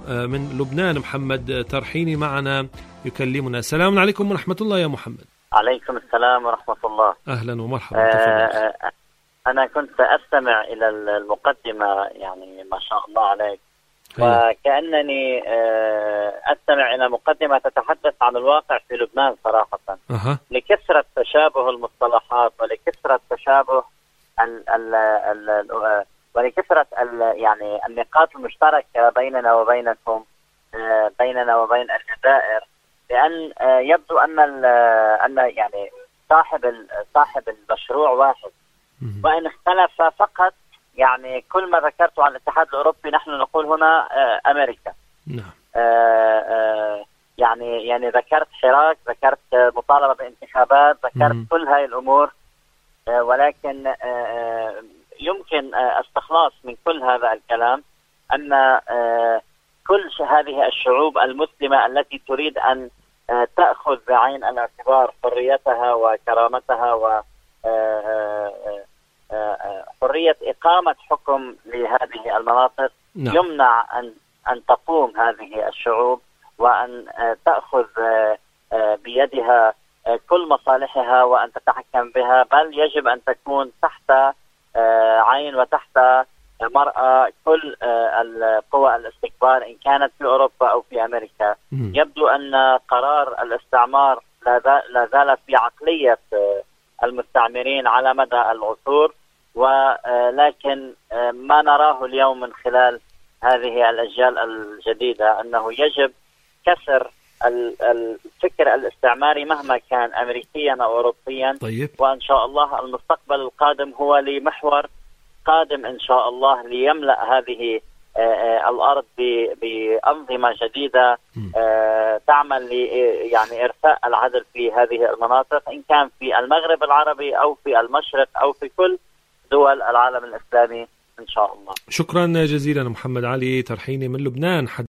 من لبنان محمد ترحيني معنا يكلمنا. السلام عليكم ورحمة الله يا محمد. عليكم السلام ورحمة الله. أهلا ومرحبا. أنا كنت أستمع إلى المقدمة، يعني ما شاء الله عليك، وكأنني أستمع إلى مقدمة تتحدث عن الواقع في لبنان صراحة. لكثرة تشابه المصطلحات ولكثرة تشابه ولكثرة يعني النقاط المشتركة بيننا وبينكم، بيننا وبين الجزائر، لأن يبدو أن يعني صاحب المشروع واحد، وإن اختلف فقط يعني كل ما ذكرته عن الاتحاد الأوروبي نحن نقول هنا أمريكا. يعني ذكرت حراك، ذكرت مطالبة بانتخابات، ذكرت كل هاي الأمور، ولكن يمكن استخلاص من كل هذا الكلام أن كل هذه الشعوب المسلمة التي تريد أن تأخذ بعين الاعتبار حريتها وكرامتها وحرية إقامة حكم لهذه المناطق، يمنع أن تقوم هذه الشعوب وأن تأخذ بيدها كل مصالحها وأن تتحكم بها، بل يجب أن تكون تحت عين وتحت مرأى كل القوى الاستكبار إن كانت في أوروبا أو في أمريكا. يبدو أن قرار الاستعمار لا زال في عقلية المستعمرين على مدى العصور، ولكن ما نراه اليوم من خلال هذه الأجيال الجديدة أنه يجب كسر الفكر الاستعماري مهما كان أمريكيا أو أوروبيا. وإن شاء الله المستقبل القادم هو لمحور قادم إن شاء الله ليملأ هذه الأرض بأنظمة جديدة تعمل يعني إرساء العدل في هذه المناطق، إن كان في المغرب العربي أو في المشرق أو في كل دول العالم الإسلامي إن شاء الله. شكرا جزيلا محمد علي ترحيني من لبنان.